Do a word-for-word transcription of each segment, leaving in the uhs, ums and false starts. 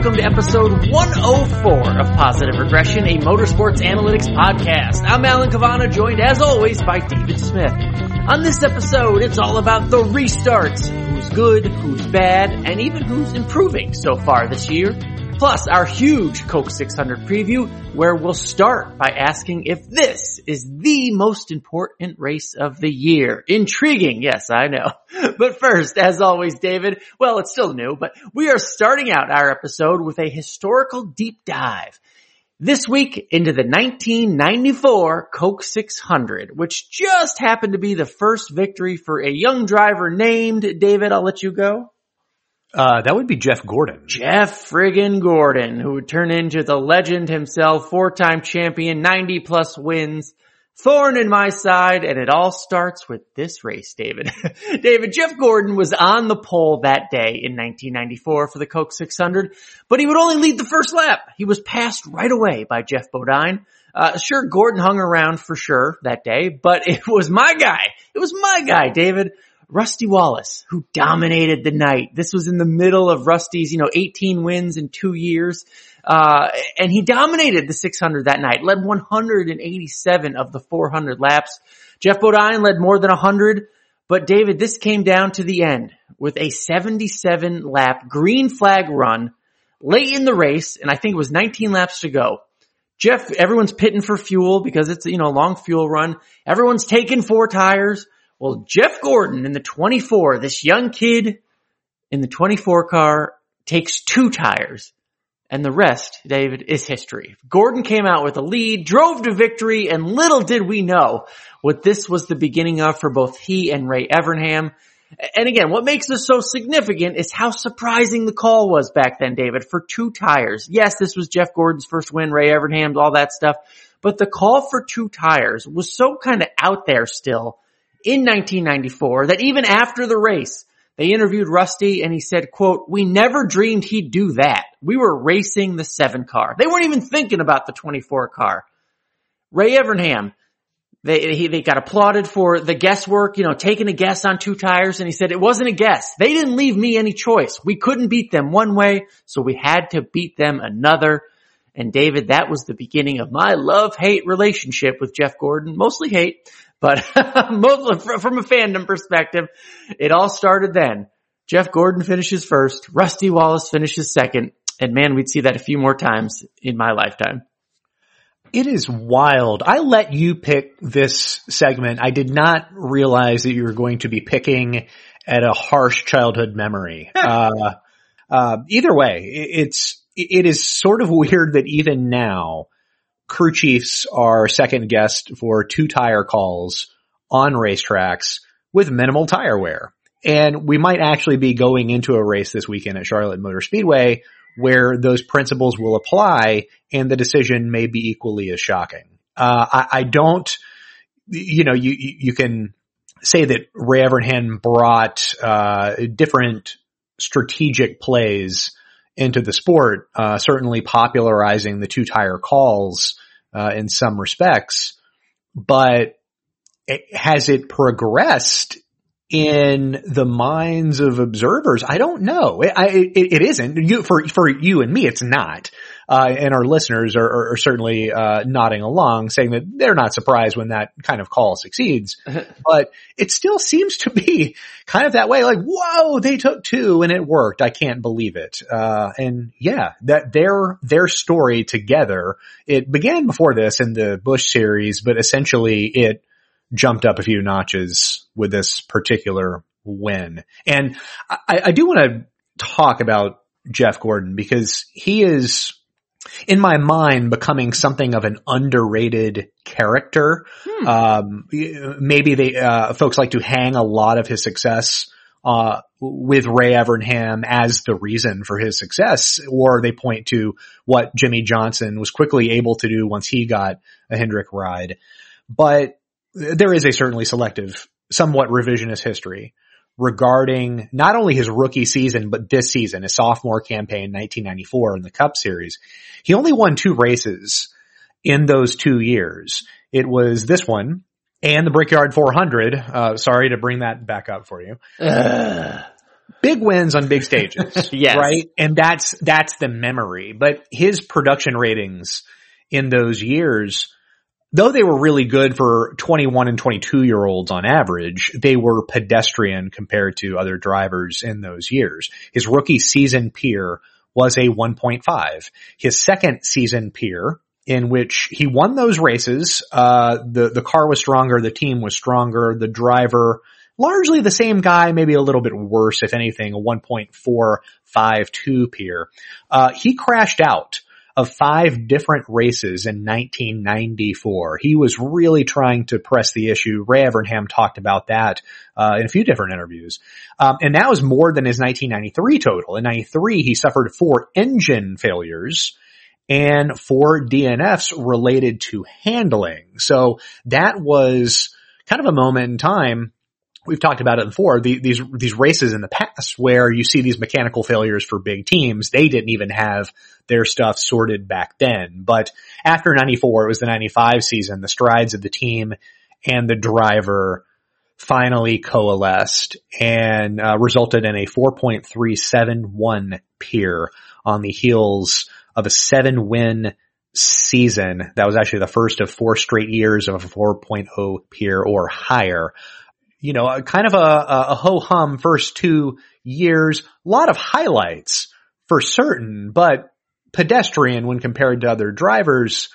welcome to episode one oh four of Positive Regression, a motorsports analytics podcast. I'm Alan Cavana, joined as always by David Smith. On this episode, it's all about the restarts, who's good, who's bad, and even who's improving so far this year. Plus, our huge Coke six hundred preview, where we'll start by asking if this is the most important race of the year. Intriguing, yes, I know. But first, as always, David, well, it's still new, but we are starting out our episode with a historical deep dive. This week into the nineteen ninety-four Coke six hundred, which just happened to be the first victory for a young driver named, David, I'll let you go. Uh, that would be Jeff Gordon. Jeff friggin' Gordon, who would turn into the legend himself, four-time champion, ninety plus wins, thorn in my side, and it all starts with this race, David. David, Jeff Gordon was on the pole that day in nineteen ninety-four for the Coke six hundred, but he would only lead the first lap. He was passed right away by Geoff Bodine. Uh, sure, Gordon hung around for sure that day, but it was my guy. It was my guy, David. Rusty Wallace, who dominated the night. This was in the middle of Rusty's, you know, eighteen wins in two years. Uh, and he dominated the six hundred that night, led one hundred eighty-seven of the four hundred laps. Geoff Bodine led more than one hundred. But David, this came down to the end with a seventy-seven lap green flag run late in the race. And I think it was nineteen laps to go. Jeff, everyone's pitting for fuel because it's, you know, a long fuel run. Everyone's taking four tires. Well, Jeff Gordon in the twenty-four, this young kid in the twenty-four car takes two tires. And the rest, David, is history. Gordon came out with a lead, drove to victory, and little did we know what this was the beginning of for both he and Ray Evernham. And again, what makes this so significant is how surprising the call was back then, David, for two tires. Yes, this was Jeff Gordon's first win, Ray Evernham's, all that stuff. But the call for two tires was so kind of out there still in nineteen ninety-four, that even after the race, they interviewed Rusty and he said, quote, "We never dreamed he'd do that. We were racing the seven car." They weren't even thinking about the twenty-four car. Ray Evernham, they, he, they got applauded for the guesswork, you know, taking a guess on two tires. And he said, "It wasn't a guess. They didn't leave me any choice. We couldn't beat them one way, so we had to beat them another." And David, that was the beginning of my love-hate relationship with Jeff Gordon. Mostly hate. But from a fandom perspective, it all started then. Jeff Gordon finishes first. Rusty Wallace finishes second. And man, we'd see that a few more times in my lifetime. It is wild. I let you pick this segment. I did not realize that you were going to be picking at a harsh childhood memory. uh, uh, either way, it's, it is sort of weird that even now, crew chiefs are second guessed for two tire calls on racetracks with minimal tire wear. And we might actually be going into a race this weekend at Charlotte Motor Speedway where those principles will apply and the decision may be equally as shocking. Uh, I, I don't, you know, you, you can say that Ray Evernham brought, uh, different strategic plays into the sport, uh, certainly popularizing the two tire calls, uh, in some respects, but it, has it progressed in the minds of observers? I don't know. It, I, it, it isn't. You, for, for you and me, it's not. Uh, and our listeners are, are, are certainly, uh, nodding along saying that they're not surprised when that kind of call succeeds, but it still seems to be kind of that way. Like, whoa, they took two and it worked. I can't believe it. Uh, and yeah, that their, their story together, it began before this in the Busch series, but essentially it jumped up a few notches with this particular win. And I, I do want to talk about Jeff Gordon because he is, in my mind, becoming something of an underrated character. Hmm. Um, maybe they, uh, folks like to hang a lot of his success, uh, with Ray Evernham as the reason for his success, or they point to what Jimmy Johnson was quickly able to do once he got a Hendrick ride. But there is a certainly selective, somewhat revisionist history regarding not only his rookie season, but this season, his sophomore campaign, nineteen ninety-four in the Cup Series. He only won two races in those two years. It was this one and the Brickyard four hundred. Uh, sorry to bring that back up for you. Uh. Big wins on big stages. Yes. Right? And that's, that's the memory. But his production ratings in those years, though they were really good for twenty-one and twenty-two year olds on average, they were pedestrian compared to other drivers in those years. His rookie season peer was a one point five. His second season peer, in which he won those races, uh, the, the car was stronger, the team was stronger, the driver, largely the same guy, maybe a little bit worse, if anything, a one point four five two peer. Uh, he crashed out of five different races in nineteen ninety-four. He was really trying to press the issue. Ray Evernham talked about that uh, in a few different interviews. Um, and that was more than his nineteen ninety-three total. In ninety-three, he suffered four engine failures and four D N Fs related to handling. So that was kind of a moment in time. We've talked about it before, the, these, these races in the past where you see these mechanical failures for big teams. They didn't even have their stuff sorted back then. But after ninety-four, it was the ninety-five season, the strides of the team and the driver finally coalesced and uh, resulted in a four point three seven one peer on the heels of a seven win season. That was actually the first of four straight years of a four point oh peer or higher. You know, kind of a, a ho-hum first two years, a lot of highlights for certain, but pedestrian when compared to other drivers.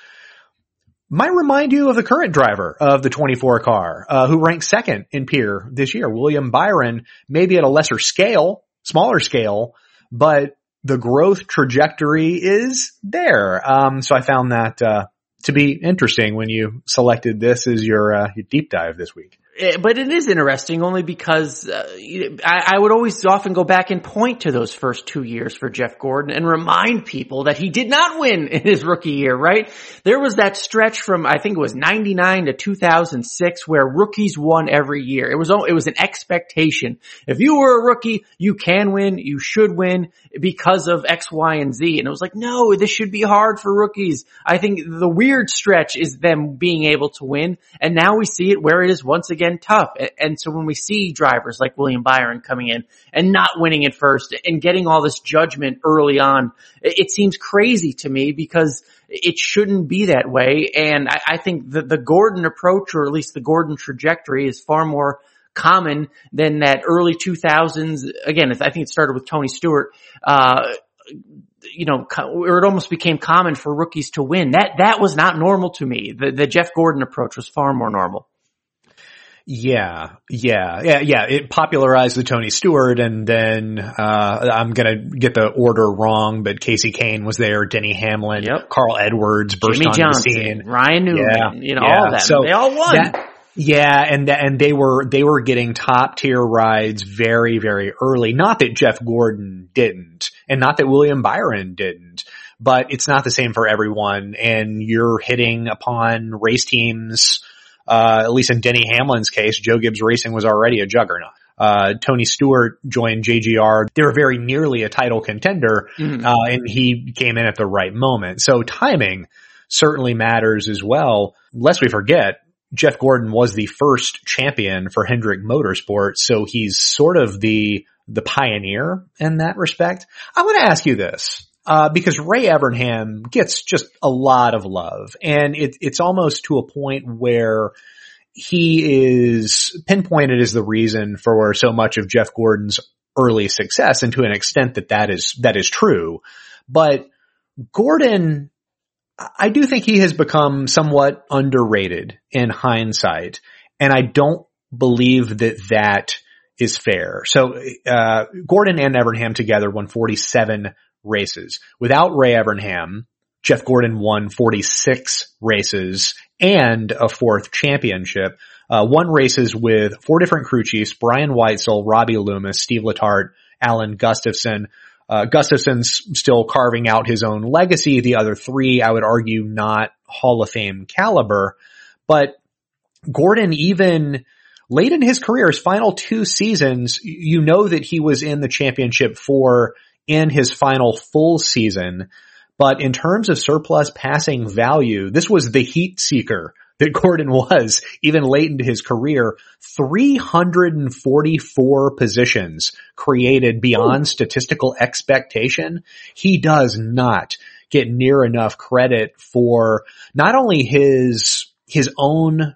Might remind you of the current driver of the twenty-four car, uh, who ranked second in peer this year, William Byron, maybe at a lesser scale, smaller scale, but the growth trajectory is there. Um, so I found that, uh, to be interesting when you selected this as your, uh, your deep dive this week. But it is interesting only because uh, I, I would always often go back and point to those first two years for Jeff Gordon and remind people that he did not win in his rookie year, right? There was that stretch from, I think it was ninety-nine to two thousand six where rookies won every year. It was, it was an expectation. If you were a rookie, you can win, you should win because of X, Y, and Z. And it was like, no, this should be hard for rookies. I think the weird stretch is them being able to win. And now we see it where it is once again tough. And so when we see drivers like William Byron coming in and not winning at first and getting all this judgment early on, it seems crazy to me because it shouldn't be that way. And I, I think the, the Gordon approach, or at least the Gordon trajectory, is far more common than that early two thousands. Again, I think it started with Tony Stewart, uh, you know, where it almost became common for rookies to win. That, that was not normal to me. The, the Jeff Gordon approach was far more normal. Yeah, yeah, yeah, yeah. It popularized the Tony Stewart, and then uh I'm gonna get the order wrong, but Casey Kane was there, Denny Hamlin, yep. Carl Edwards burst Jimmy onto Johnson, the scene, Ryan Newman, yeah, you know, yeah. all of them. So they all won. That, yeah, and and they were they were getting top tier rides very very early. Not that Jeff Gordon didn't, and not that William Byron didn't, but it's not the same for everyone. And you're hitting upon race teams. Uh, at least in Denny Hamlin's case, Joe Gibbs Racing was already a juggernaut. Uh, Tony Stewart joined J G R. They were very nearly a title contender, mm-hmm. uh, and he came in at the right moment. So timing certainly matters as well. Lest we forget, Jeff Gordon was the first champion for Hendrick Motorsports, so he's sort of the, the pioneer in that respect. I want to ask you this. Uh, because Ray Evernham gets just a lot of love, and it, it's almost to a point where he is pinpointed as the reason for so much of Jeff Gordon's early success, and to an extent that that is, that is true. But Gordon, I do think he has become somewhat underrated in hindsight, and I don't believe that that is fair. So, uh, Gordon and Evernham together won forty-seven races. Without Ray Evernham, Jeff Gordon won forty-six races and a fourth championship. Uh, won races with four different crew chiefs: Brian Weitzel, Robbie Loomis, Steve Letarte, Alan Gustafson. Uh, Gustafson's still carving out his own legacy. The other three, I would argue, not Hall of Fame caliber. But Gordon, even late in his career, his final two seasons, you know that he was in the championship for in his final full season. But in terms of surplus passing value, this was the heat seeker that Gordon was, even late into his career, three hundred forty-four positions created beyond Ooh. statistical expectation. He does not get near enough credit for not only his, his own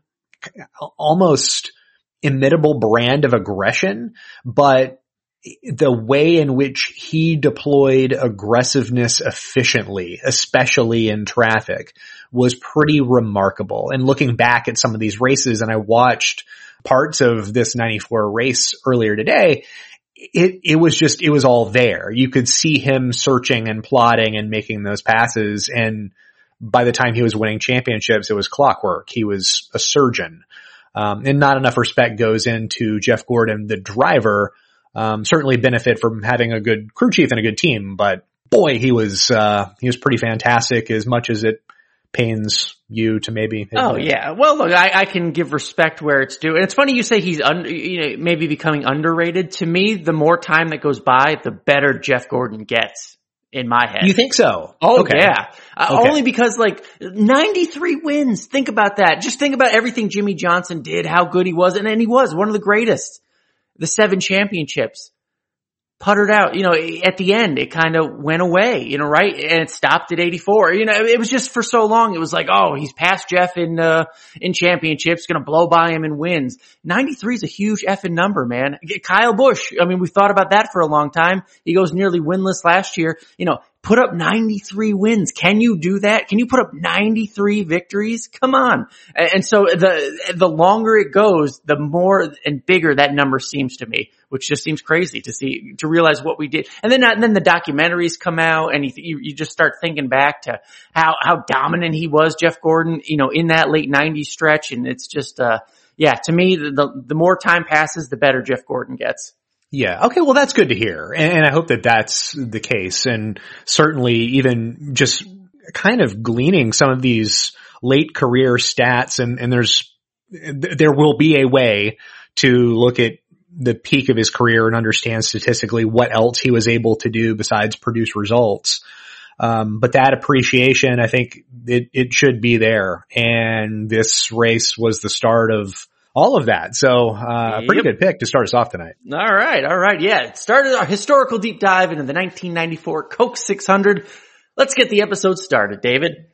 almost imitable brand of aggression, but the way in which he deployed aggressiveness efficiently, especially in traffic, was pretty remarkable. And looking back at some of these races, and I watched parts of this ninety-four race earlier today, it, it was just, it was all there. You could see him searching and plotting and making those passes. And by the time he was winning championships, it was clockwork. He was a surgeon. Um, and not enough respect goes into Jeff Gordon, the driver. Um, certainly benefit from having a good crew chief and a good team, but boy, he was, uh, he was pretty fantastic, as much as it pains you to maybe. Oh yeah. Well, look, I, I can give respect where it's due. And it's funny you say he's un, you know, maybe becoming underrated. To me, the more time that goes by, the better Jeff Gordon gets in my head. You think so? Oh okay. yeah. Uh, okay. Only because like ninety-three wins. Think about that. Just think about everything Jimmy Johnson did, how good he was. And, and he was one of the greatest. The seven championships puttered out, you know, at the end, it kind of went away, you know, right? And it stopped at eighty-four. You know, it was just for so long. It was like, oh, he's past Jeff in, uh, in championships, going to blow by him in wins. ninety-three is a huge effing number, man. Kyle Busch. I mean, we've thought about that for a long time. He goes nearly winless last year. You know, put up ninety-three wins. Can you do that? Can you put up ninety-three victories? Come on. And so the, the longer it goes, the more and bigger that number seems to me, which just seems crazy to see, to realize what we did. And then, and then the documentaries come out and you, you just start thinking back to how, how dominant he was, Jeff Gordon, you know, in that late nineties stretch. And it's just, uh, yeah, to me, the, the more time passes, the better Jeff Gordon gets. Yeah. Okay. Well, that's good to hear. And I hope that that's the case. And certainly even just kind of gleaning some of these late career stats, and, and there's, there will be a way to look at the peak of his career and understand statistically what else he was able to do besides produce results. Um, but that appreciation, I think it, it should be there. And this race was the start of all of that. So, uh, a pretty yep. good pick to start us off tonight. All right. All right. Yeah. It started our historical deep dive into the nineteen ninety-four Coke six hundred. Let's get the episode started, David.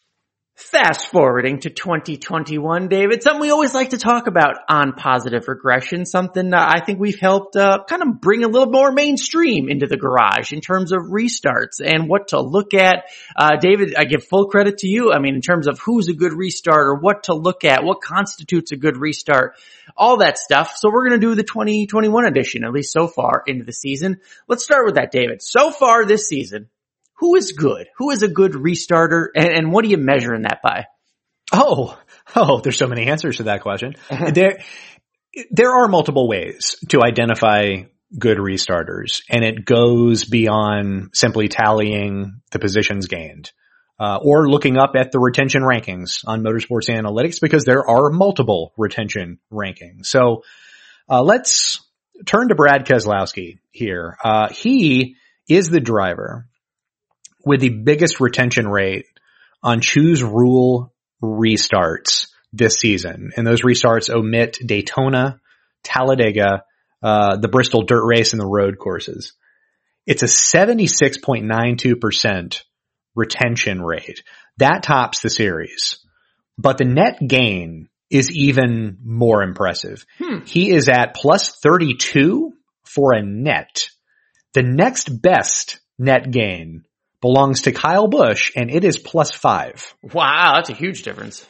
Fast forwarding to twenty twenty-one, David, something we always like to talk about on positive regression, something uh, I think we've helped uh, kind of bring a little more mainstream into the garage in terms of restarts and what to look at. Uh, David, I give full credit to you. I mean, in terms of who's a good restarter, what to look at, what constitutes a good restart, all that stuff. So we're going to do the twenty twenty-one edition, at least so far into the season. Let's start with that, David. So far this season, who is good? Who is a good restarter? And, and what are you measuring that by? Oh, oh, there's so many answers to that question. there, there are multiple ways to identify good restarters, and it goes beyond simply tallying the positions gained, uh, or looking up at the retention rankings on Motorsports Analytics, because there are multiple retention rankings. So, uh, let's turn to Brad Keselowski here. Uh, he is the driver with the biggest retention rate on choose rule restarts this season. And those restarts omit Daytona, Talladega, uh, the Bristol dirt race, and the road courses. It's a seventy-six point nine two percent retention rate. That tops the series. But the net gain is even more impressive. Hmm. He is at plus thirty-two for a net. The next best net gain belongs to Kyle Busch, and it is plus five. Wow, that's a huge difference.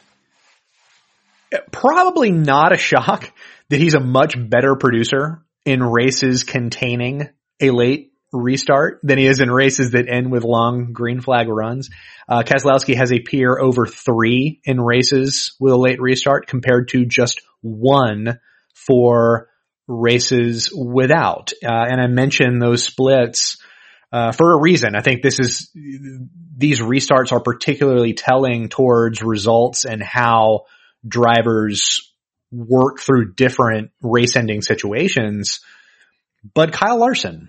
Probably not a shock that he's a much better producer in races containing a late restart than he is in races that end with long green flag runs. Uh, Keselowski has a peer over three in races with a late restart compared to just one for races without. Uh, and I mentioned those splits Uh, for a reason. I think this is, these restarts are particularly telling towards results and how drivers work through different race ending situations. But Kyle Larson,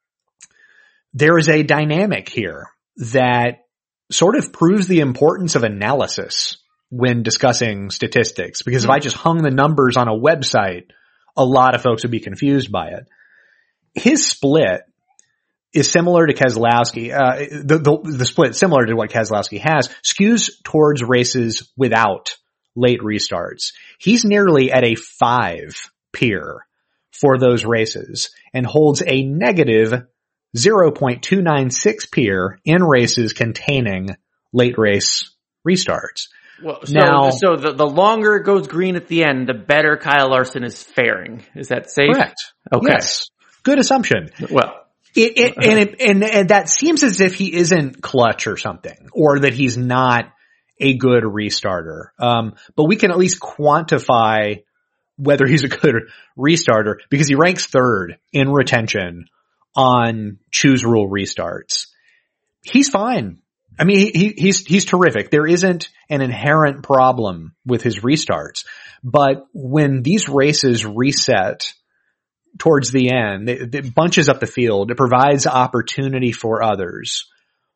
there is a dynamic here that sort of proves the importance of analysis when discussing statistics, because if I just hung the numbers on a website, a lot of folks would be confused by it. His split is similar to Keselowski. Uh, the, the, the split similar to what Keselowski has skews towards races without late restarts. He's nearly at a five peer for those races and holds a negative zero point two nine six peer in races containing late race restarts. Well, so, now, so the, the longer it goes green at the end, the better Kyle Larson is faring. Is that safe? Correct. Okay. Yes. Good assumption. Well, it, it, and, it, and, and that seems as if he isn't clutch or something, or that he's not a good restarter. Um, but we can at least quantify whether he's a good restarter because he ranks third in retention on choose rule restarts. He's fine. I mean, he, he's, he's terrific. There isn't an inherent problem with his restarts, but when these races reset towards the end, it, it bunches up the field. It provides opportunity for others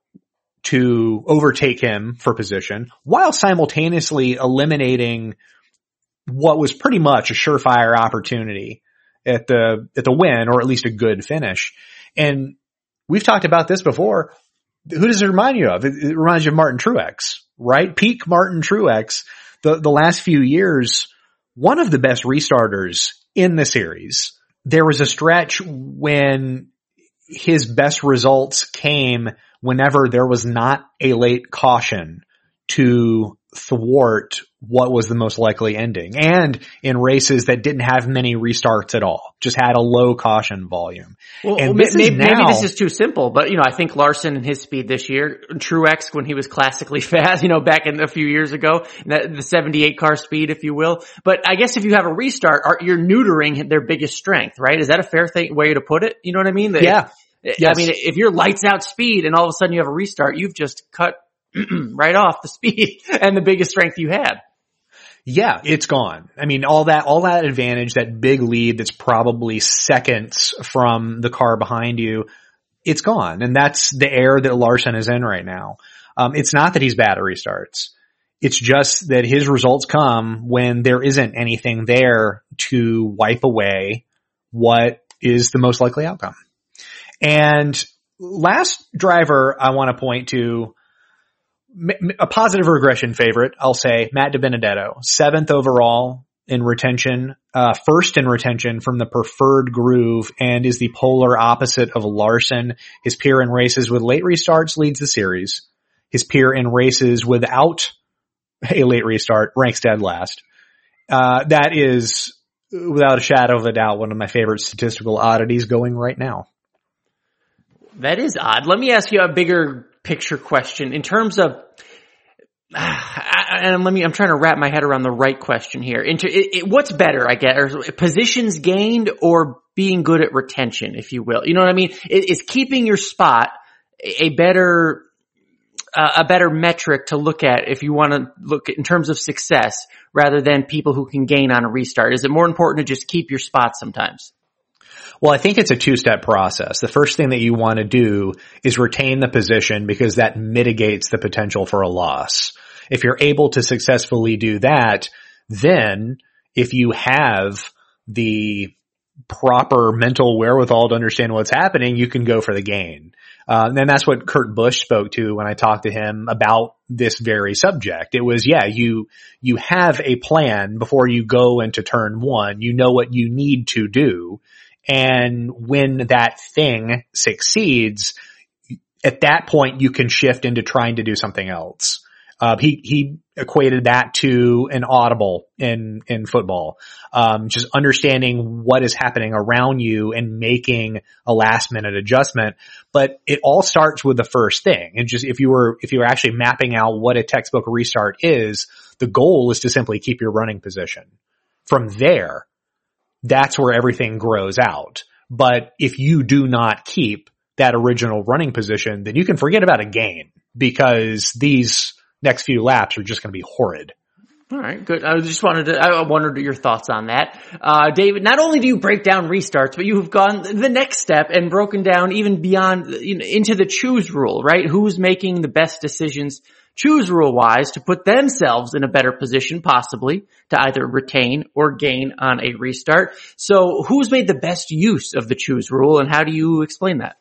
to overtake him for position while simultaneously eliminating what was pretty much a surefire opportunity at the, at the win, or at least a good finish. And we've talked about this before. Who does it remind you of? It, it reminds you of Martin Truex, right? Peak Martin Truex, the, the last few years, one of the best restarters in the series. There was a stretch when his best results came whenever there was not a late caution to thwart what was the most likely ending, and in races that didn't have many restarts at all, just had a low caution volume. Well, and well this maybe, now, maybe this is too simple, but you know, I think Larson and his speed this year, Truex when he was classically fast, you know, back in a few years ago, that, the seventy-eight car speed, if you will. But I guess if you have a restart, are, you're neutering their biggest strength, right? Is that a fair thing, way to put it? You know what I mean? That, yeah. Yes. I mean, if you're lights out speed and all of a sudden you have a restart, you've just cut right off the speed and the biggest strength you had. Yeah, it's gone. I mean, all that, all that advantage, that big lead that's probably seconds from the car behind you, it's gone. And that's the air that Larson is in right now. Um, it's not that he's bad at restarts. It's just that his results come when there isn't anything there to wipe away what is the most likely outcome. And last driver I want to point to, a positive regression favorite, I'll say, Matt DiBenedetto, seventh overall in retention, uh, first in retention from the preferred groove, and is the polar opposite of Larson. His peer in races with late restarts leads the series. His peer in races without a late restart ranks dead last. Uh, that is, without a shadow of a doubt, one of my favorite statistical oddities going right now. That is odd. Let me ask you a bigger picture question in terms of, and let me, I'm trying to wrap my head around the right question here. Into it, it, what's better, I guess, positions gained or being good at retention, if you will. You know what I mean? Is, is keeping your spot a better, uh, a better metric to look at if you want to look at in terms of success rather than people who can gain on a restart? Is it more important to just keep your spot sometimes? Well, I think it's a two-step process. The first thing that you want to do is retain the position because that mitigates the potential for a loss. If you're able to successfully do that, then if you have the proper mental wherewithal to understand what's happening, you can go for the gain. Uh, and that's what Kurt Busch spoke to when I talked to him about this very subject. It was, yeah, you, you have a plan before you go into turn one. You know what you need to do. And when that thing succeeds, at that point you can shift into trying to do something else. Uh, he, he equated that to an audible in, in football. Um, just understanding what is happening around you and making a last minute adjustment. But it all starts with the first thing. And just if you were, if you were actually mapping out what a textbook restart is, the goal is to simply keep your running position. From there, that's where everything grows out. But if you do not keep that original running position, then you can forget about a gain because these next few laps are just going to be horrid. All right, good. I just wanted to, I wondered your thoughts on that. Uh, David, not only do you break down restarts, but you've gone the next step and broken down even beyond, you know, into the choose rule, right? Who's making the best decisions choose rule wise to put themselves in a better position possibly to either retain or gain on a restart. So who's made the best use of the choose rule, and how do you explain that?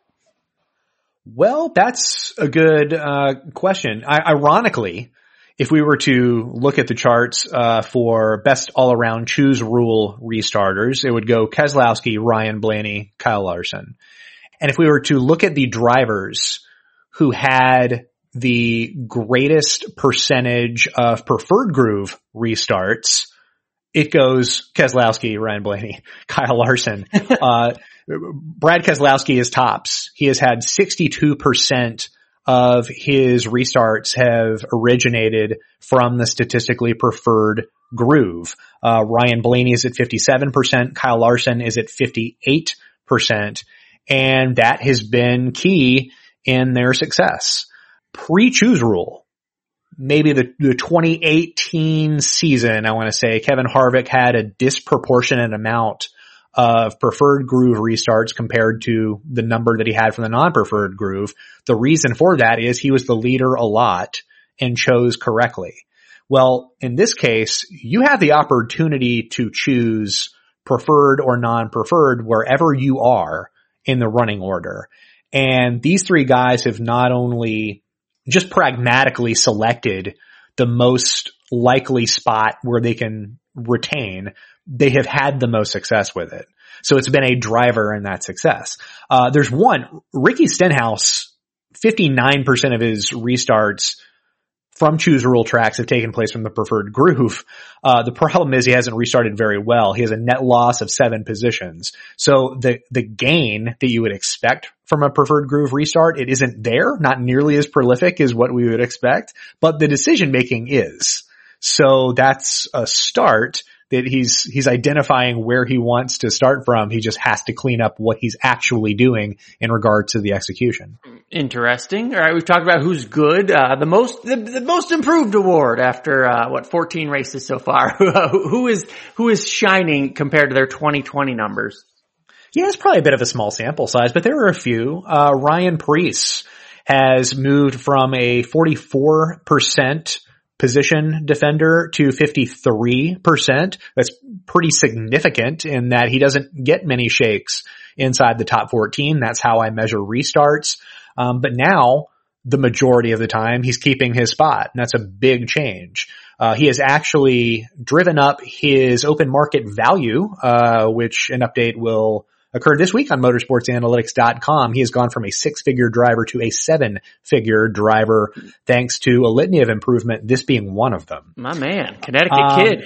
Well, that's a good uh question. I, ironically, if we were to look at the charts uh for best all-around choose rule restarters, it would go Keselowski, Ryan Blaney, Kyle Larson. And if we were to look at the drivers who had the greatest percentage of preferred groove restarts, it goes Keselowski, Ryan Blaney, Kyle Larson. uh Brad Keselowski is tops. He has had sixty-two percent of his restarts have originated from the statistically preferred groove. Uh, Ryan Blaney is at fifty-seven percent. Kyle Larson is at fifty-eight percent. And that has been key in their success. Pre-choose rule, maybe the, the twenty eighteen season, I want to say, Kevin Harvick had a disproportionate amount of preferred groove restarts compared to the number that he had from the non-preferred groove. The reason for that is he was the leader a lot and chose correctly. Well, in this case, you have the opportunity to choose preferred or non-preferred wherever you are in the running order. And these three guys have not only just pragmatically selected the most likely spot where they can retain, they have had the most success with it. So it's been a driver in that success. Uh, there's one, Ricky Stenhouse, fifty-nine percent of his restarts from choose rule tracks have taken place from the preferred groove. Uh, the problem is he hasn't restarted very well. He has a net loss of seven positions. So the, the gain that you would expect from a preferred groove restart, it isn't there, not nearly as prolific as what we would expect, but the decision making is. So that's a start that he's, he's identifying where he wants to start from. He just has to clean up what he's actually doing in regard to the execution. Interesting. All right. We've talked about who's good. Uh, the most, the, the most improved award after, uh, what, fourteen races so far. who is, who is shining compared to their twenty twenty numbers? Yeah, it's probably a bit of a small sample size, but there are a few. Uh, Ryan Preece has moved from a forty-four percent position defender to fifty-three percent. That's pretty significant in that he doesn't get many shakes inside the top fourteen. That's how I measure restarts. Um, but now the majority of the time he's keeping his spot, and that's a big change. Uh, he has actually driven up his open market value, uh, which an update will occur this week on motorsports analytics dot com. He has gone from a six-figure driver to a seven-figure driver thanks to a litany of improvement, this being one of them. My man, Connecticut um, kid.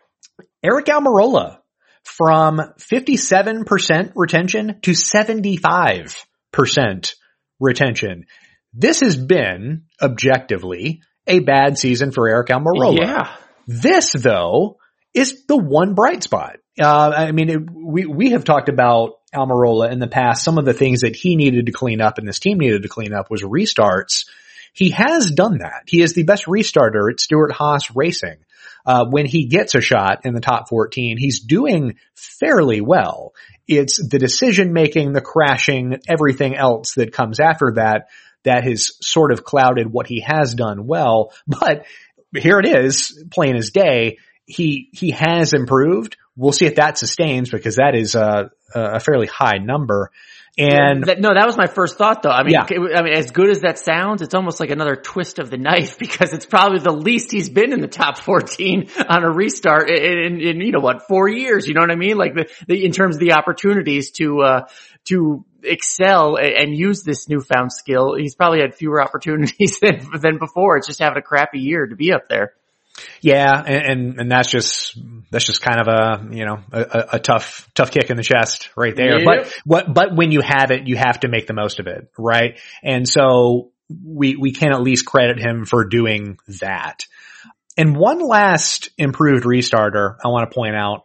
Aric Almirola from fifty-seven percent retention to seventy-five percent retention. This has been, objectively, a bad season for Aric Almirola. Yeah. This, though, is the one bright spot. Uh, I mean, it, we, we have talked about Almirola in the past. Some of the things that he needed to clean up and this team needed to clean up was restarts. He has done that. He is the best restarter at Stewart-Haas Racing. Uh, when he gets a shot in the top fourteen, he's doing fairly well. It's the decision making, the crashing, everything else that comes after that, that has sort of clouded what he has done well. But here it is, plain as day. He, he has improved. We'll see if that sustains because that is a, a fairly high number. And that, no, that was my first thought though. I mean, yeah. I mean, as good as that sounds, it's almost like another twist of the knife because it's probably the least he's been in the top fourteen on a restart in, in, in you know what, four years. You know what I mean? Like the, the in terms of the opportunities to, uh, to excel and use this newfound skill, he's probably had fewer opportunities than, than before. It's just having a crappy year to be up there. Yeah, and, and and that's just that's just kind of a you know a, a tough tough kick in the chest right there. Yep. But what but when you have it, you have to make the most of it, right? And so we we can at least credit him for doing that. And one last improved restarter I want to point out: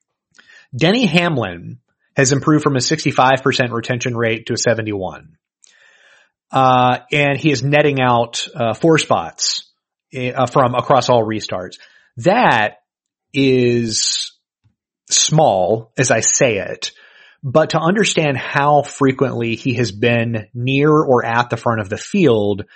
Denny Hamlin has improved from a sixty-five percent retention rate to a seventy-one, uh, and he is netting out uh, four spots. Uh, from across all restarts. That is small as I say it, but to understand how frequently he has been near or at the front of the field,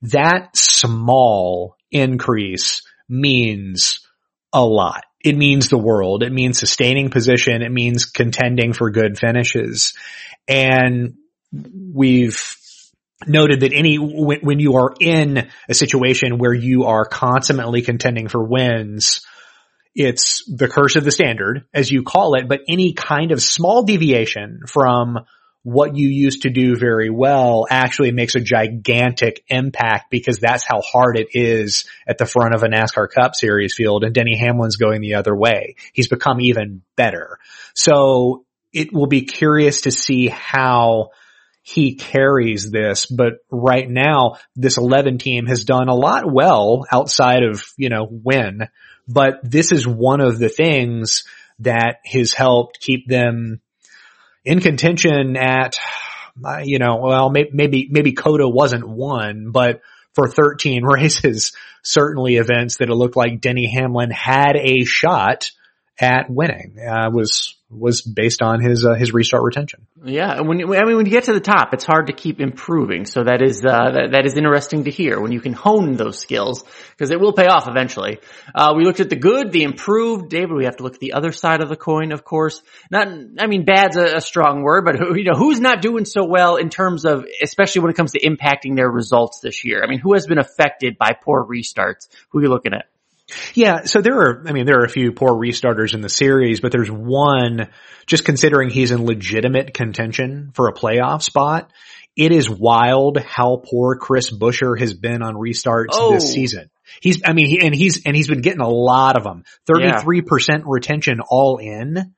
that small increase means a lot. It means the world. It means sustaining position. It means contending for good finishes. And we've noted that any, when, when you are in a situation where you are consummately contending for wins, it's the curse of the standard, as you call it, but any kind of small deviation from what you used to do very well actually makes a gigantic impact, because that's how hard it is at the front of a NASCAR Cup Series field, and Denny Hamlin's going the other way. He's become even better. So it will be curious to see how he carries this, but right now this eleven team has done a lot well outside of, you know, win, but this is one of the things that has helped keep them in contention at, you know, well, maybe, maybe Coda wasn't one, but for thirteen races, certainly events that it looked like Denny Hamlin had a shot at winning, uh, was, was based on his, uh, his restart retention. Yeah. And when you, I mean, when you get to the top, it's hard to keep improving. So that is, uh, that, that is interesting to hear when you can hone those skills, because it will pay off eventually. Uh, we looked at the good, the improved. David, we have to look at the other side of the coin, of course. Not, I mean, bad's a, a strong word, but who, you know, who's not doing so well in terms of, especially when it comes to impacting their results this year? I mean, who has been affected by poor restarts? Who are you looking at? Yeah, so there are, I mean, there are a few poor restarters in the series, but there's one, just considering he's in legitimate contention for a playoff spot, it is wild how poor Chris Buescher has been on restarts oh. this season. He's, I mean, he, and he's, and he's been getting a lot of them. thirty-three percent yeah. retention all in,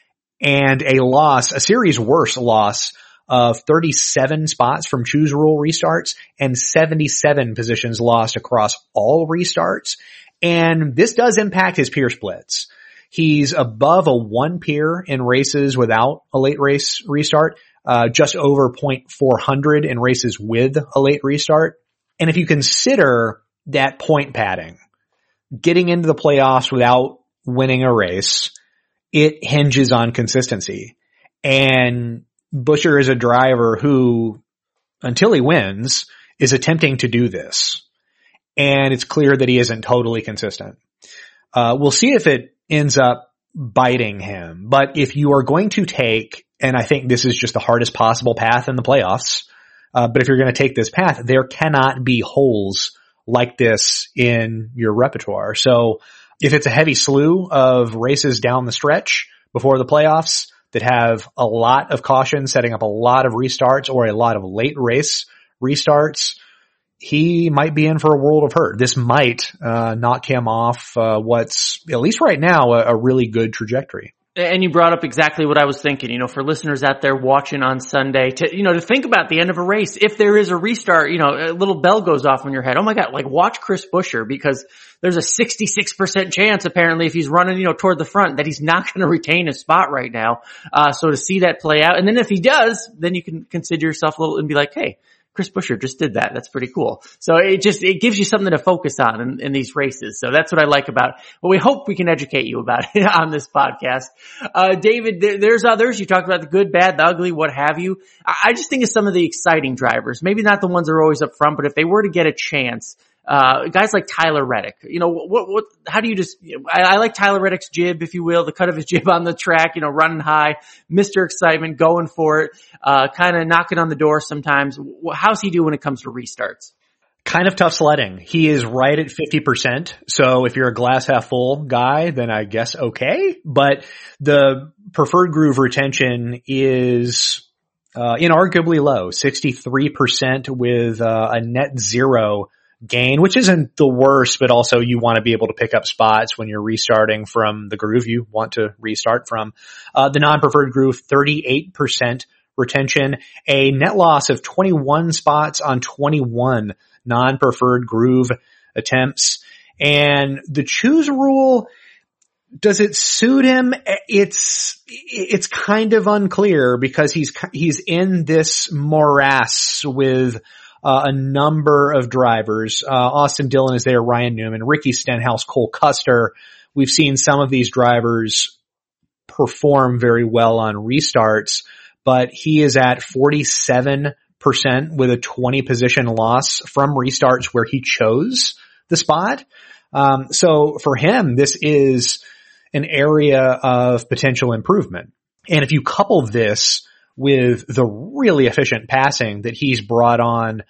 and a loss, a series worse loss of thirty-seven spots from choose rule restarts and seventy-seven positions lost across all restarts. And this does impact his peer splits. He's above a one peer in races without a late race restart, uh, just over zero point four hundred in races with a late restart. And if you consider that point padding, getting into the playoffs without winning a race, it hinges on consistency. And Buescher is a driver who, until he wins, is attempting to do this. And it's clear that he isn't totally consistent. Uh, we'll see if it ends up biting him. But if you are going to take, and I think this is just the hardest possible path in the playoffs, uh, but if you're going to take this path, there cannot be holes like this in your repertoire. So if it's a heavy slew of races down the stretch before the playoffs that have a lot of caution, setting up a lot of restarts or a lot of late race restarts, he might be in for a world of hurt. This might uh knock him off uh what's, at least right now, a, a really good trajectory. And you brought up exactly what I was thinking, you know, for listeners out there watching on Sunday, to, you know, to think about the end of a race. If there is a restart, you know, a little bell goes off in your head. Oh my God, like watch Chris Buescher, because there's a sixty-six percent chance, apparently, if he's running, you know, toward the front, that he's not going to retain his spot right now. Uh, so to see that play out. And then if he does, then you can consider yourself a little and be like, hey, Chris Buescher just did that. That's pretty cool. So it just, it gives you something to focus on in, in these races. So that's what I like about, well, we hope we can educate you about it on this podcast. Uh, David, there, there's others. You talked about the good, bad, the ugly, what have you. I, I just think of some of the exciting drivers, maybe not the ones that are always up front, but if they were to get a chance, Uh, guys like Tyler Reddick, you know, what, what, how do you just, I, I like Tyler Reddick's jib, if you will, the cut of his jib on the track, you know, running high, Mister Excitement, going for it, uh, kind of knocking on the door sometimes. How's he do when it comes to restarts? Kind of tough sledding. He is right at fifty percent. So if you're a glass half full guy, then I guess okay. But the preferred groove retention is, uh, inarguably low, sixty-three percent with, uh, a net zero gain, which isn't the worst, but also you want to be able to pick up spots when you're restarting from the groove you want to restart from. Uh, the non-preferred groove, thirty-eight percent retention, a net loss of twenty-one spots on twenty-one non-preferred groove attempts. And the choose rule, does it suit him? It's, it's kind of unclear, because he's, he's in this morass with Uh, a number of drivers. Uh, Austin Dillon is there, Ryan Newman, Ricky Stenhouse, Cole Custer. We've seen some of these drivers perform very well on restarts, but he is at forty-seven percent with a twenty position loss from restarts where he chose the spot. Um, so for him, this is an area of potential improvement. And if you couple this with the really efficient passing that he's brought on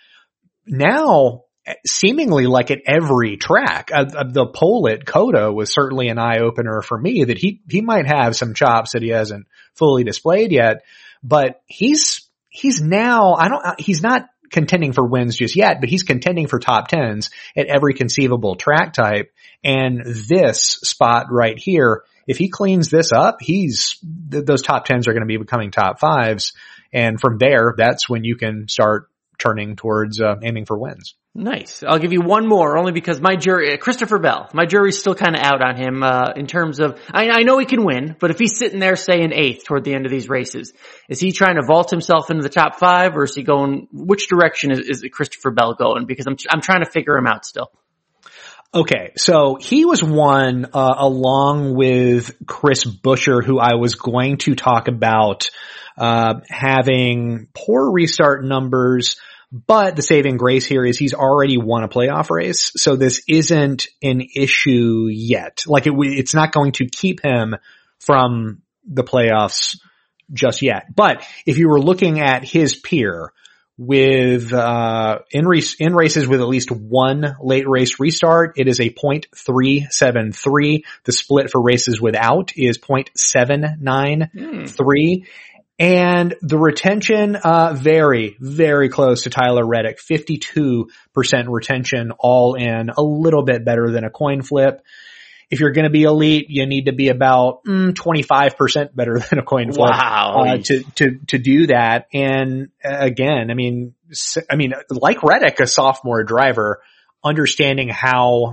now, seemingly like at every track, uh, uh, the pole at Coda was certainly an eye opener for me that he, he might have some chops that he hasn't fully displayed yet, but he's, he's now, I don't, he's not contending for wins just yet, but he's contending for top tens at every conceivable track type. And this spot right here, if he cleans this up, he's, th- those top tens are going to be becoming top fives. And from there, that's when you can start turning towards uh, aiming for wins. Nice. I'll give you one more, only because my jury, Christopher Bell, my jury's still kind of out on him, uh, in terms of, I, I know he can win, but if he's sitting there, say, in eighth toward the end of these races, is he trying to vault himself into the top five, or is he going, which direction is, is Christopher Bell going? Because I'm, I'm trying to figure him out still. Okay, so he was one, uh, along with Chris Buescher, who I was going to talk about, uh, having poor restart numbers. But the saving grace here is he's already won a playoff race, so this isn't an issue yet. Like it, it's not going to keep him from the playoffs just yet. But if you were looking at his peer with uh in race in races with at least one late race restart, it is a point three seven three. The split for races without is point seven nine three. Mm. And the retention, uh, very, very close to Tyler Reddick, fifty-two percent retention all in, a little bit better than a coin flip. If you're going to be elite, you need to be about mm, twenty-five percent better than a coin flip. Wow. Uh, to, to, to do that. And uh, again, I mean, I mean, like Reddick, a sophomore driver, understanding how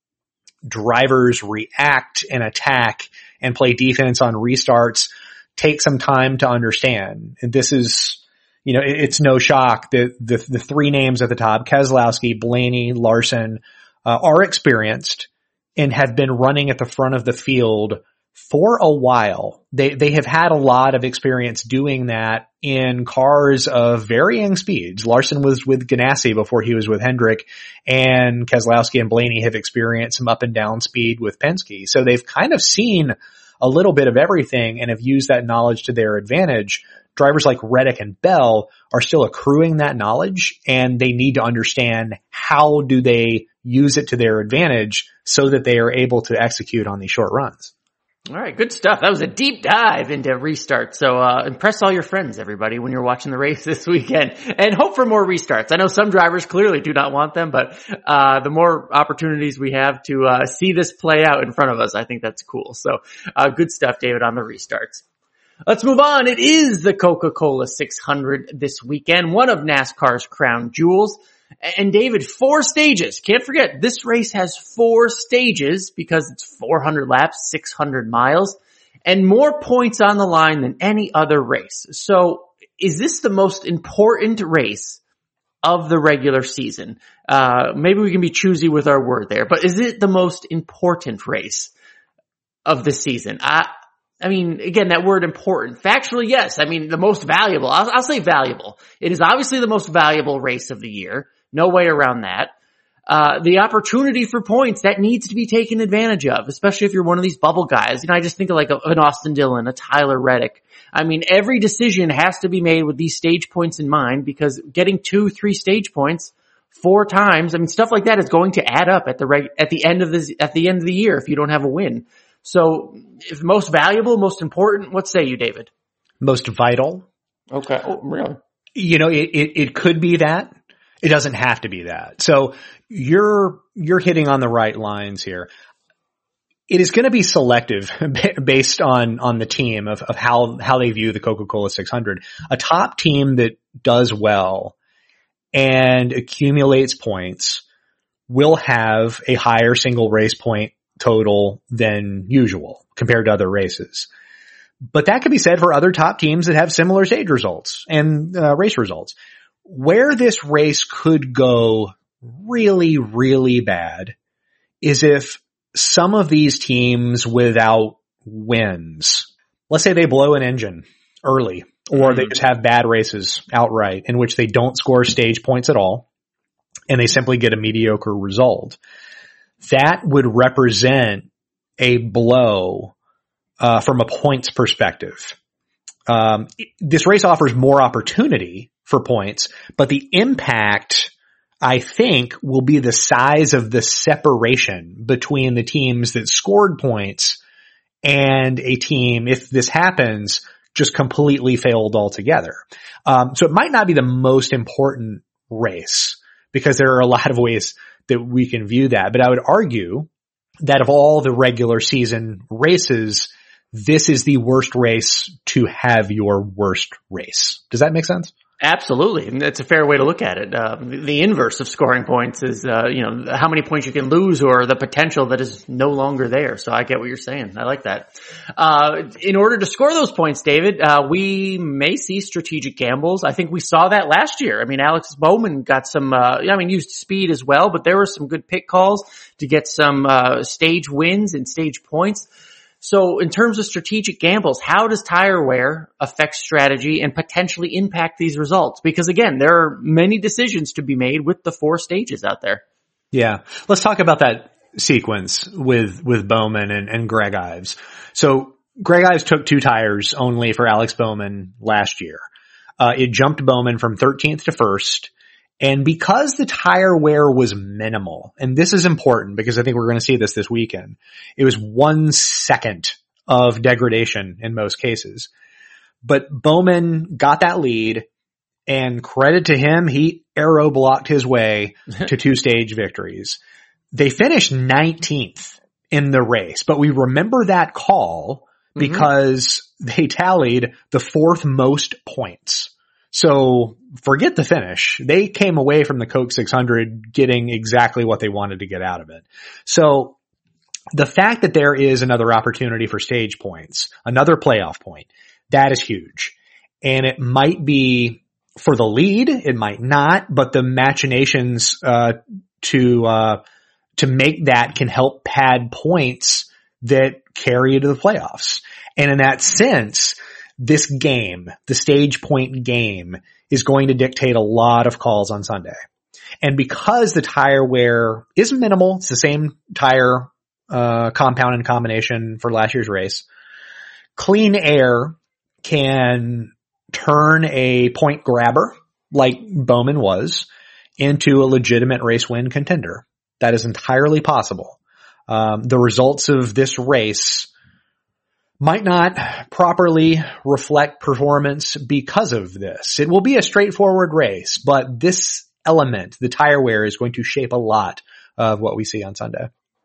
drivers react and attack and play defense on restarts take some time to understand. And this is, you know, it, it's no shock that the, the three names at the top, Keselowski, Blaney, Larson, uh, are experienced and have been running at the front of the field for a while. They, they have had a lot of experience doing that in cars of varying speeds. Larson was with Ganassi before he was with Hendrick, and Keselowski and Blaney have experienced some up and down speed with Penske. So they've kind of seen a little bit of everything and have used that knowledge to their advantage. Drivers like Reddick and Bell are still accruing that knowledge, and they need to understand how do they use it to their advantage so that they are able to execute on these short runs. All right, good stuff. That was a deep dive into restart. So uh impress all your friends, everybody, when you're watching the race this weekend, and hope for more restarts. I know some drivers clearly do not want them, but uh the more opportunities we have to uh see this play out in front of us, I think that's cool. So uh good stuff, David, on the restarts. Let's move on. It is the Coca-Cola six hundred this weekend, one of NASCAR's crown jewels. And David, four stages. Can't forget, this race has four stages because it's four hundred laps, six hundred miles, and more points on the line than any other race. So is this the most important race of the regular season? Uh, maybe we can be choosy with our word there, but is it the most important race of the season? I, I mean, again, that word important. Factually, yes. I mean, the most valuable. I'll, I'll say valuable. It is obviously the most valuable race of the year. No way around that. Uh, the opportunity for points, that needs to be taken advantage of, especially if you're one of these bubble guys. You know, I just think of like a, an Austin Dillon, a Tyler Reddick. I mean, every decision has to be made with these stage points in mind, because getting two, three stage points four times, I mean, stuff like that is going to add up at the reg- at the end of the, at the end of the year if you don't have a win. So, if most valuable, most important, what say you, David? Most vital. Okay. Oh, really? You know, it, it, it could be that. It doesn't have to be that. So you're, you're hitting on the right lines here. It is going to be selective based on, on the team of, of how, how they view the Coca-Cola six hundred. A top team that does well and accumulates points will have a higher single race point total than usual compared to other races. But that can be said for other top teams that have similar stage results and uh, race results. Where this race could go really, really bad is if some of these teams without wins, let's say they blow an engine early or they just have bad races outright in which they don't score stage points at all and they simply get a mediocre result. That would represent a blow uh, from a points perspective. Um, this race offers more opportunity for points, but the impact, I think, will be the size of the separation between the teams that scored points and a team, if this happens, just completely failed altogether. Um, so it might not be the most important race because there are a lot of ways that we can view that. But I would argue that of all the regular season races, this is the worst race to have your worst race. Does that make sense? Absolutely. And that's a fair way to look at it. Uh, the inverse of scoring points is, uh, you know, how many points you can lose or the potential that is no longer there. So I get what you're saying. I like that. Uh, in order to score those points, David, uh, we may see strategic gambles. I think we saw that last year. I mean, Alex Bowman got some, uh, I mean, used speed as well, but there were some good pick calls to get some, uh, stage wins and stage points. So in terms of strategic gambles, how does tire wear affect strategy and potentially impact these results? Because again, there are many decisions to be made with the four stages out there. Yeah. Let's talk about that sequence with, with Bowman and, and Greg Ives. So Greg Ives took two tires only for Alex Bowman last year. Uh, it jumped Bowman from thirteenth to first. And because the tire wear was minimal, and this is important because I think we're going to see this this weekend, it was one second of degradation in most cases. But Bowman got that lead, and credit to him, he aero blocked his way to two stage victories. They finished nineteenth in the race, but we remember that call because mm-hmm. they tallied the fourth most points. So forget the finish. They came away from the Coke six hundred getting exactly what they wanted to get out of it. So the fact that there is another opportunity for stage points, another playoff point, that is huge. And it might be for the lead, it might not, but the machinations uh to uh to make that can help pad points that carry you to the playoffs. And in that sense, this game, the stage point game, is going to dictate a lot of calls on Sunday. And because the tire wear is minimal, it's the same tire uh compound and combination for last year's race, clean air can turn a point grabber, like Bowman was, into a legitimate race win contender. That is entirely possible. Um, the results of this race might not properly reflect performance because of this. It will be a straightforward race, but this element, the tire wear, is going to shape a lot of what we see on Sunday.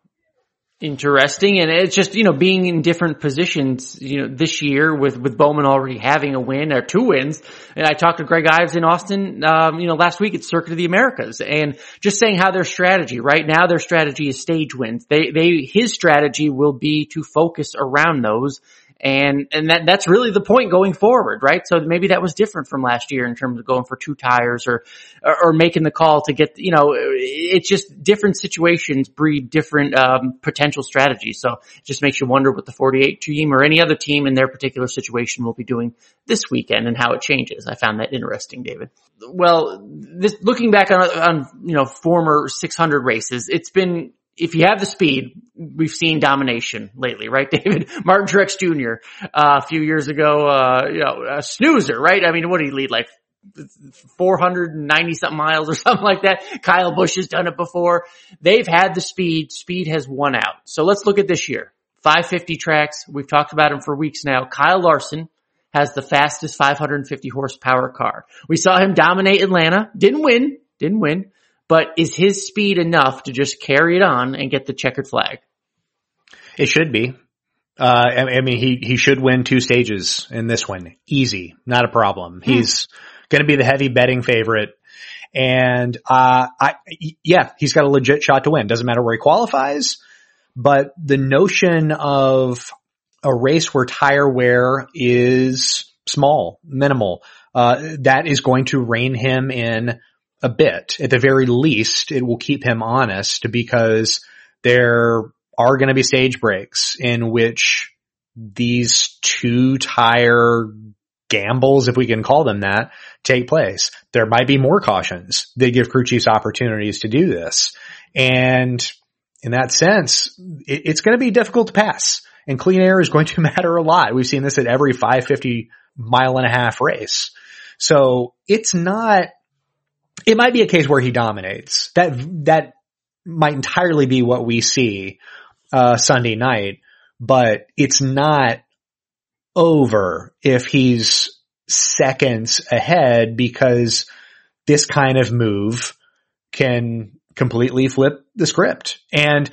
Interesting. And it's just, you know, being in different positions, you know, this year with, with Bowman already having a win or two wins. And I talked to Greg Ives in Austin, um, you know, last week at Circuit of the Americas, and just saying how their strategy right now, their strategy is stage wins. They, they, his strategy will be to focus around those. And, and that, that's really the point going forward, right? So maybe that was different from last year in terms of going for two tires or, or, or making the call to get, you know, it's just different situations breed different, um, potential strategies. So it just makes you wonder what the forty-eight team or any other team in their particular situation will be doing this weekend and how it changes. I found that interesting, David. Well, this, looking back on, on, you know, former six hundred races, it's been, if you have the speed, we've seen domination lately, right, David? Martin Truex Junior, uh, a few years ago, uh, you know, a snoozer, right? I mean, what did he lead, like four hundred ninety something miles or something like that? Kyle Busch has done it before. They've had the speed. Speed has won out. So let's look at this year. five fifty tracks. We've talked about him for weeks now. Kyle Larson has the fastest five hundred fifty horsepower car. We saw him dominate Atlanta. Didn't win. Didn't win. But is his speed enough to just carry it on and get the checkered flag? It should be. Uh, I, I mean, he, he should win two stages in this one. Easy. Not a problem. Hmm. He's going to be the heavy betting favorite. And, uh, I, yeah, he's got a legit shot to win. Doesn't matter where he qualifies, but the notion of a race where tire wear is small, minimal, uh, that is going to rein him in a bit. At the very least, it will keep him honest because there are going to be stage breaks in which these two tire gambles, if we can call them that, take place. There might be more cautions that give crew chiefs opportunities to do this. And in that sense, it, it's going to be difficult to pass. And clean air is going to matter a lot. We've seen this at every five fifty mile and a half race. So it's not, it might be a case where he dominates. That, that might entirely be what we see, uh, Sunday night, but it's not over if he's seconds ahead, because this kind of move can completely flip the script. And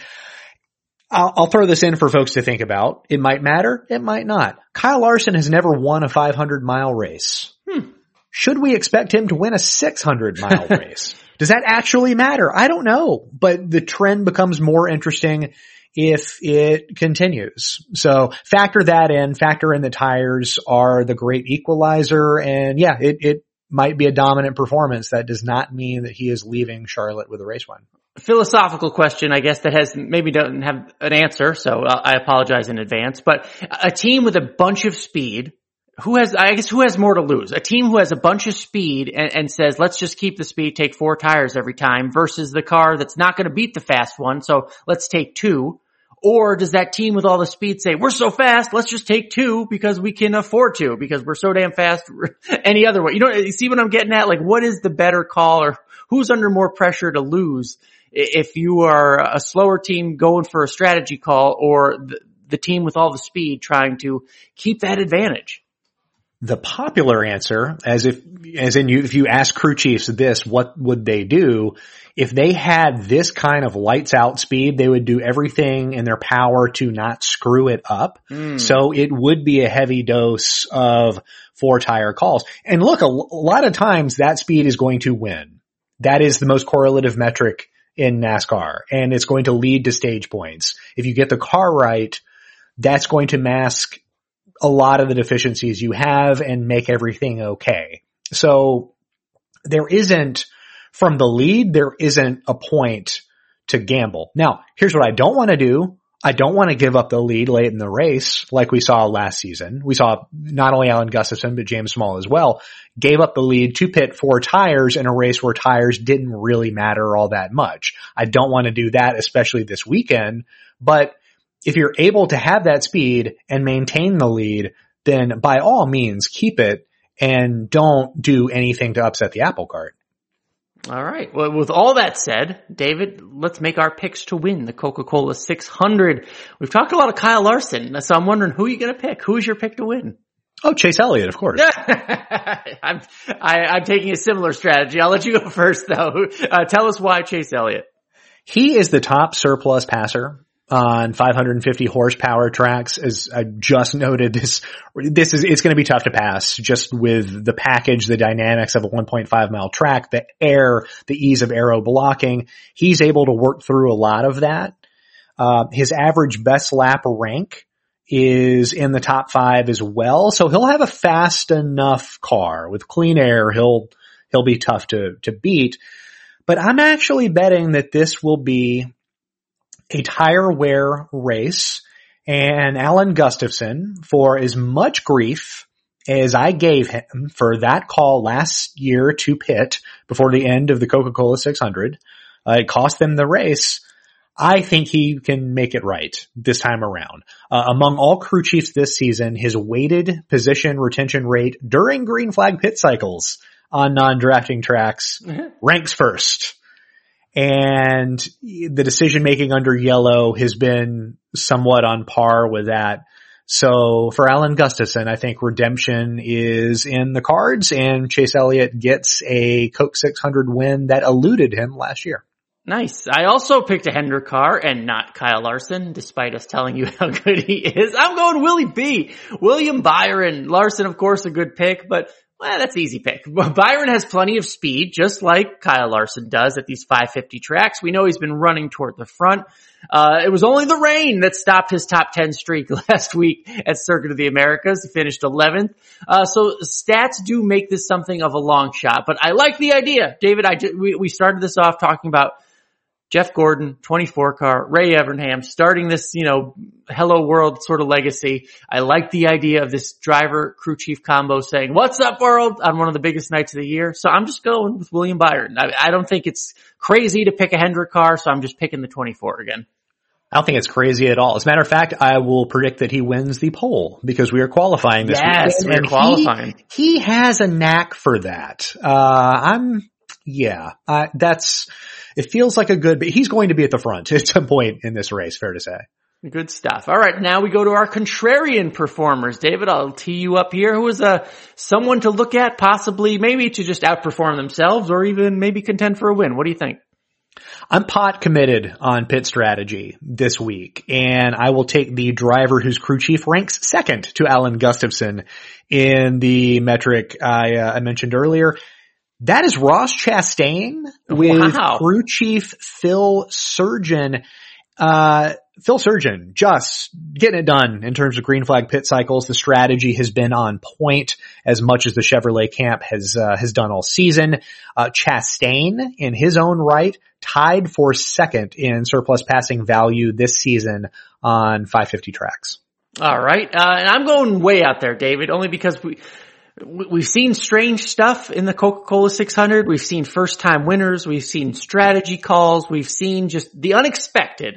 I'll, I'll throw this in for folks to think about. It might matter. It might not. Kyle Larson has never won a five hundred mile race. Hmm. Should we expect him to win a six hundred mile race? Does that actually matter? I don't know, but the trend becomes more interesting if it continues. So factor that in, factor in the tires are the great equalizer. And yeah, it, it might be a dominant performance. That does not mean that he is leaving Charlotte with a race win. Philosophical question, I guess, that has maybe doesn't have an answer, so I apologize in advance. But a team with a bunch of speed, who has, I guess, who has more to lose? A team who has a bunch of speed and, and says, let's just keep the speed, take four tires every time, versus the car that's not going to beat the fast one, so let's take two. Or does that team with all the speed say, we're so fast, let's just take two because we can afford to, because we're so damn fast any other way? You know, you see what I'm getting at? Like, what is the better call, or who's under more pressure to lose if you are a slower team going for a strategy call, or the, the team with all the speed trying to keep that advantage? The popular answer, as if, as in you, if you ask crew chiefs this, what would they do? If they had this kind of lights out speed, they would do everything in their power to not screw it up. Mm. So it would be a heavy dose of four tire calls. And look, a, a lot of times that speed is going to win. That is the most correlative metric in NASCAR, and it's going to lead to stage points. If you get the car right, that's going to mask a lot of the deficiencies you have and make everything okay. So there isn't, from the lead, there isn't a point to gamble. Now, here's what I don't want to do. I don't want to give up the lead late in the race like we saw last season. We saw not only Alan Gustafson, but James Small as well, gave up the lead to pit four tires in a race where tires didn't really matter all that much. I don't want to do that, especially this weekend. But if you're able to have that speed and maintain the lead, then by all means keep it and don't do anything to upset the apple cart. All right. Well, with all that said, David, let's make our picks to win the Coca-Cola six hundred. We've talked a lot of Kyle Larson, so I'm wondering who you're going to pick. Who's your pick to win? Oh, Chase Elliott, of course. I'm, I, I'm taking a similar strategy. I'll let you go first, though. Uh, tell us why Chase Elliott. He is the top surplus passer on five hundred fifty horsepower tracks. As I just noted, this, this is, it's going to be tough to pass just with the package, the dynamics of a one point five mile track, the air, the ease of aero blocking. He's able to work through a lot of that. Uh, his average best lap rank is in the top five as well. So he'll have a fast enough car with clean air. He'll, he'll be tough to, to beat, but I'm actually betting that this will be a tire wear race, and Alan Gustafson, for as much grief as I gave him for that call last year to pit before the end of the Coca-Cola six hundred, uh, it cost them the race. I think he can make it right this time around. Uh, among all crew chiefs this season, his weighted position retention rate during green flag pit cycles on non-drafting tracks mm-hmm. ranks first. And the decision making under yellow has been somewhat on par with that. So for Alan Gustafson, I think redemption is in the cards, and Chase Elliott gets a Coke six hundred win that eluded him last year. Nice. I also picked a Hendrick car and not Kyle Larson, despite us telling you how good he is. I'm going Willie B. William Byron. Larson, of course, a good pick, but well, that's easy pick. Byron has plenty of speed, just like Kyle Larson does at these five fifty tracks. We know he's been running toward the front. Uh, it was only the rain that stopped his top ten streak last week at Circuit of the Americas. He finished eleventh. Uh, so stats do make this something of a long shot, but I like the idea. David, I just, we, we started this off talking about Jeff Gordon, twenty-four car, Ray Evernham, starting this, you know, hello world sort of legacy. I like the idea of this driver crew chief combo saying, what's up world, on one of the biggest nights of the year. So I'm just going with William Byron. I, I don't think it's crazy to pick a Hendrick car, so I'm just picking the twenty-four again. I don't think it's crazy at all. As a matter of fact, I will predict that he wins the poll because we are qualifying this yes, weekend. we're qualifying. He, he has a knack for that. Uh, I'm, yeah, uh, that's, it feels like a good, but he's going to be at the front at some point in this race, fair to say. Good stuff. All right, now we go to our contrarian performers. David, I'll tee you up here. Who is a, someone to look at, possibly, maybe to just outperform themselves or even maybe contend for a win. What do you think? I'm pot committed on pit strategy this week, and I will take the driver whose crew chief ranks second to Alan Gustafson in the metric I, uh, I mentioned earlier. That is Ross Chastain with wow. crew chief Phil Surgeon. Uh, Phil Surgeon just getting it done in terms of green flag pit cycles. The strategy has been on point as much as the Chevrolet camp has, uh, has done all season. Uh, Chastain in his own right tied for second in surplus passing value this season on five fifty tracks. All right. Uh, and I'm going way out there, David, only because we, we've seen strange stuff in the Coca-Cola six hundred. We've seen first time winners. We've seen strategy calls. We've seen just the unexpected.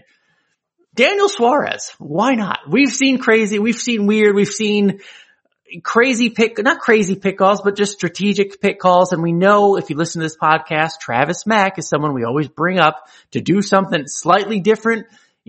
Daniel Suarez, why not? We've seen crazy, we've seen weird, we've seen crazy pick, not crazy pick calls, but just strategic pick calls. And we know if you listen to this podcast, Travis Mack is someone we always bring up to do something slightly different,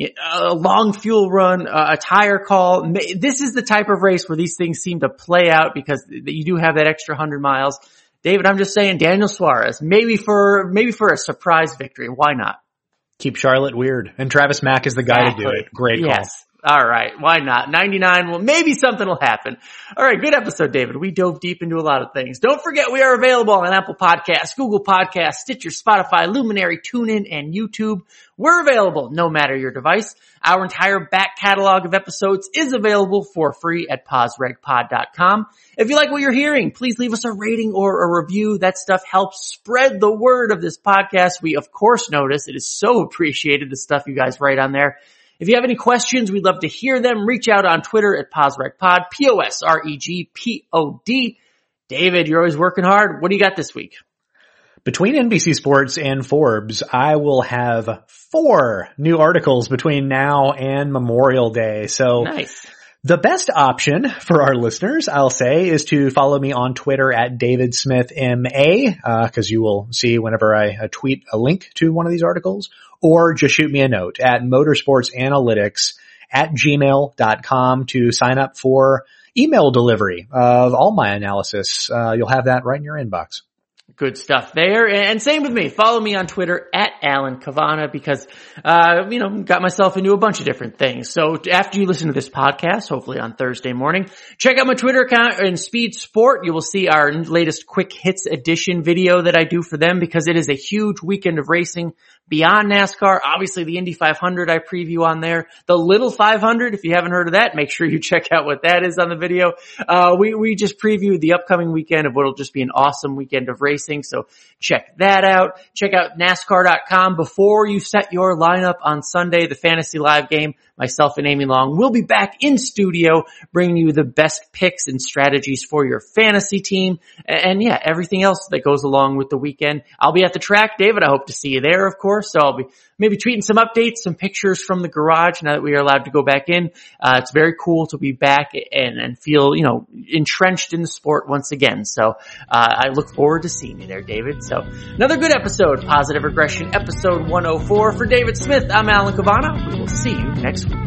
a long fuel run, a tire call. This is the type of race where these things seem to play out because you do have that extra hundred miles. David, I'm just saying Daniel Suarez, maybe for, maybe for a surprise victory. Why not? Keep Charlotte weird. And Travis Mack is the guy exactly. to do it. Great call. Yes. All right. Why not? ninety-nine. Well, maybe something will happen. All right. Good episode, David. We dove deep into a lot of things. Don't forget we are available on Apple Podcasts, Google Podcasts, Stitcher, Spotify, Luminary, TuneIn, and YouTube. We're available no matter your device. Our entire back catalog of episodes is available for free at pause reg pod dot com. If you like what you're hearing, please leave us a rating or a review. That stuff helps spread the word of this podcast. We, of course, notice it is so appreciated, the stuff you guys write on there. If you have any questions, we'd love to hear them. Reach out on Twitter at PosRegPod, P O S R E G P O D. David, you're always working hard. What do you got this week? Between N B C Sports and Forbes, I will have four new articles between now and Memorial Day. So nice. The best option for our listeners, I'll say, is to follow me on Twitter at David Smith M A, uh, cause you will see whenever I uh, tweet a link to one of these articles, or just shoot me a note at motorsportsanalytics at gmail dot com to sign up for email delivery of all my analysis. Uh, you'll have that right in your inbox. Good stuff there. And same with me. Follow me on Twitter at Alan Cavanna because, uh, you know, got myself into a bunch of different things. So after you listen to this podcast, hopefully on Thursday morning, check out my Twitter account in Speed Sport. You will see our latest Quick Hits edition video that I do for them because it is a huge weekend of racing beyond NASCAR. Obviously the Indy five hundred I preview on there. The Little five hundred, if you haven't heard of that, make sure you check out what that is on the video. Uh, we, we just previewed the upcoming weekend of what will just be an awesome weekend of racing. So check that out. Check out NASCAR dot com before you set your lineup on Sunday, the Fantasy Live game. Myself and Amy Long will be back in studio bringing you the best picks and strategies for your fantasy team. And yeah, everything else that goes along with the weekend. I'll be at the track, David. I hope to see you there, of course. So I'll be maybe tweeting some updates, some pictures from the garage now that we are allowed to go back in. Uh, it's very cool to be back and, and feel, you know, entrenched in the sport once again. So, uh, I look forward to seeing you there, David. So another good episode, Positive Regression, episode one oh four. For David Smith, I'm Alan Cavanna. We will see you next week.